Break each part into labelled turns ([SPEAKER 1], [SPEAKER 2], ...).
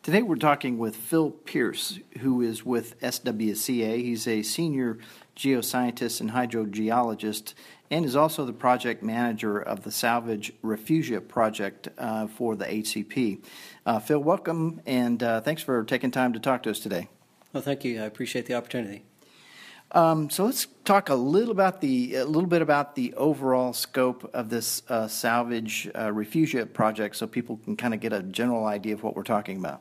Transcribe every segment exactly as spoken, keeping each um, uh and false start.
[SPEAKER 1] Today we're talking with Phil Pierce, who is with S W C A. He's a senior geoscientist and hydrogeologist and is also the project manager of the Salvage Refugia project uh, for the H C P. Uh, Phil, welcome, and uh, thanks for taking time to talk to us today.
[SPEAKER 2] Well, thank you. I appreciate the opportunity.
[SPEAKER 1] Um, so let's talk a little about the a little bit about the overall scope of this uh, Salvage uh, Refugia project, so people can kind of get a general idea of what we're talking about.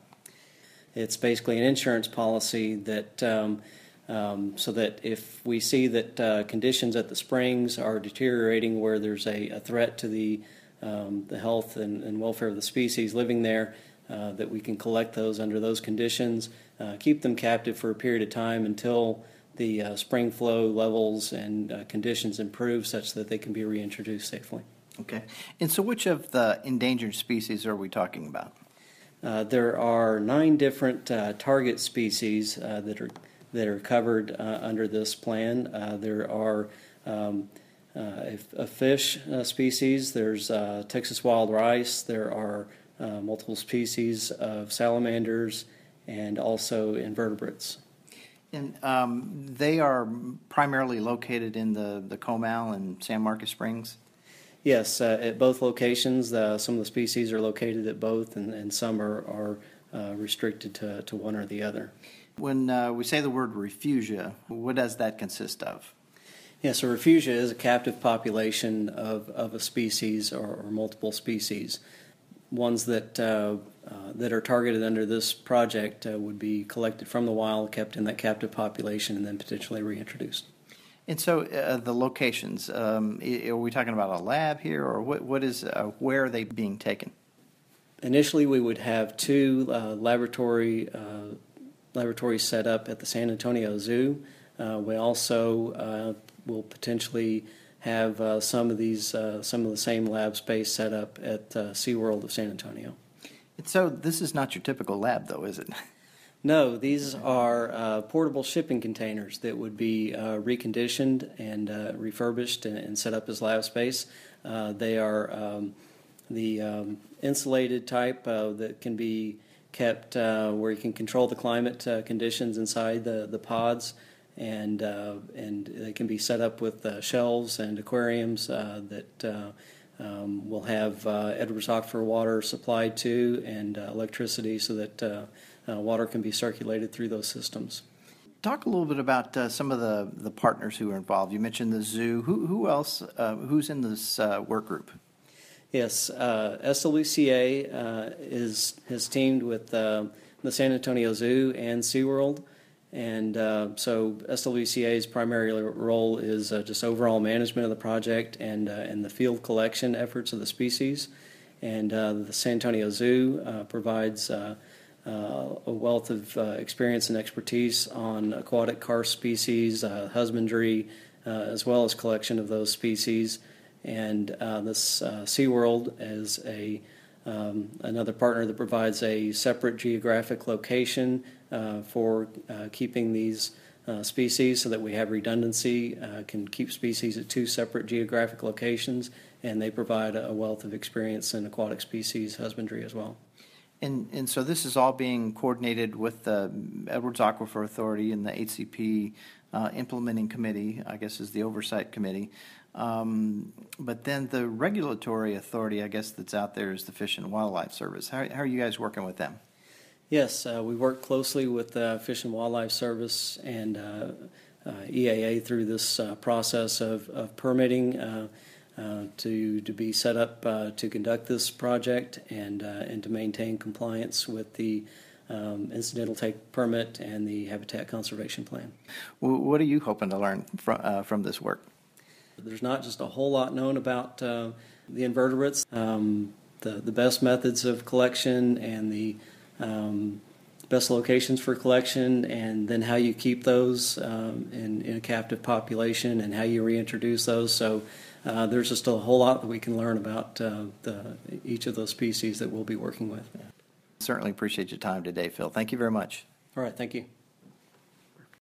[SPEAKER 2] It's basically an insurance policy that um, um, so that if we see that uh, conditions at the springs are deteriorating, where there's a, a threat to the um, the health and, and welfare of the species living there, uh, that we can collect those under those conditions, uh, keep them captive for a period of time until the uh, spring flow levels and uh, conditions improve such that they can be reintroduced safely.
[SPEAKER 1] Okay. And so which of the endangered species are we talking about?
[SPEAKER 2] Uh, there are nine different uh, target species uh, that are that are covered uh, under this plan. Uh, there are um, uh, a, a fish uh, species. There's uh, Texas wild rice. There are uh, multiple species of salamanders and also invertebrates.
[SPEAKER 1] And um, they are primarily located in the, the Comal and San Marcos Springs?
[SPEAKER 2] Yes, uh, at both locations. Uh, some of the species are located at both, and, and some are, are uh, restricted to, to one or the other.
[SPEAKER 1] When uh, we say the word refugia, what does that consist of?
[SPEAKER 2] Yes, so refugia is a captive population of, of a species or, or multiple species. Ones that uh, uh, that are targeted under this project uh, would be collected from the wild, kept in that captive population, and then potentially reintroduced.
[SPEAKER 1] And so uh, the locations, um, are we talking about a lab here, or what? What is uh, where are they being taken?
[SPEAKER 2] Initially, we would have two uh, laboratory uh, laboratories set up at the San Antonio Zoo. Uh, we also uh, will potentially have uh, some of these, uh, some of the same lab space set up at uh, SeaWorld of San Antonio.
[SPEAKER 1] And so this is not your typical lab, though, is it?
[SPEAKER 2] No, these are uh, portable shipping containers that would be uh, reconditioned and uh, refurbished and, and set up as lab space. Uh, they are um, the um, insulated type uh, that can be kept uh, where you can control the climate uh, conditions inside the, the pods, and uh, and they can be set up with uh, shelves and aquariums uh, that uh, um, will have uh, Edwards Aquifer water supplied to, and uh, electricity so that uh, Uh, water can be circulated through those systems.
[SPEAKER 1] Talk a little bit about uh, some of the, the partners who are involved. You mentioned the zoo. Who, who else, uh, who's in this uh, work group?
[SPEAKER 2] Yes, uh, S W C A uh, is has teamed with uh, the San Antonio Zoo and SeaWorld, and uh, so S W C A's primary role is uh, just overall management of the project and, uh, and the field collection efforts of the species, and uh, the San Antonio Zoo uh, provides uh, Uh, a wealth of uh, experience and expertise on aquatic karst species, uh, husbandry, uh, as well as collection of those species. And uh, this uh, SeaWorld is a um, another partner that provides a separate geographic location uh, for uh, keeping these uh, species, so that we have redundancy, uh, can keep species at two separate geographic locations, and they provide a wealth of experience in aquatic species husbandry as well.
[SPEAKER 1] And, and so this is all being coordinated with the Edwards Aquifer Authority and the H C P uh, implementing committee, I guess is the oversight committee. Um, but then the regulatory authority, I guess, that's out there is the Fish and Wildlife Service. How, how are you guys working with them?
[SPEAKER 2] Yes, uh, we work closely with the Fish and Wildlife Service and uh, uh, E A A through this uh, process of, of permitting uh, Uh, to to be set up uh, to conduct this project and uh, and to maintain compliance with the um, incidental take permit and the habitat conservation plan.
[SPEAKER 1] Well, what are you hoping to learn from uh, from this work?
[SPEAKER 2] There's not just a whole lot known about uh, the invertebrates, um, the the best methods of collection and the um, best locations for collection, and then how you keep those um, in, in a captive population and how you reintroduce those. So uh, there's just a whole lot that we can learn about uh, the, each of those species that we'll be working with.
[SPEAKER 1] Certainly appreciate your time today, Phil. Thank you very much.
[SPEAKER 2] All right, thank you.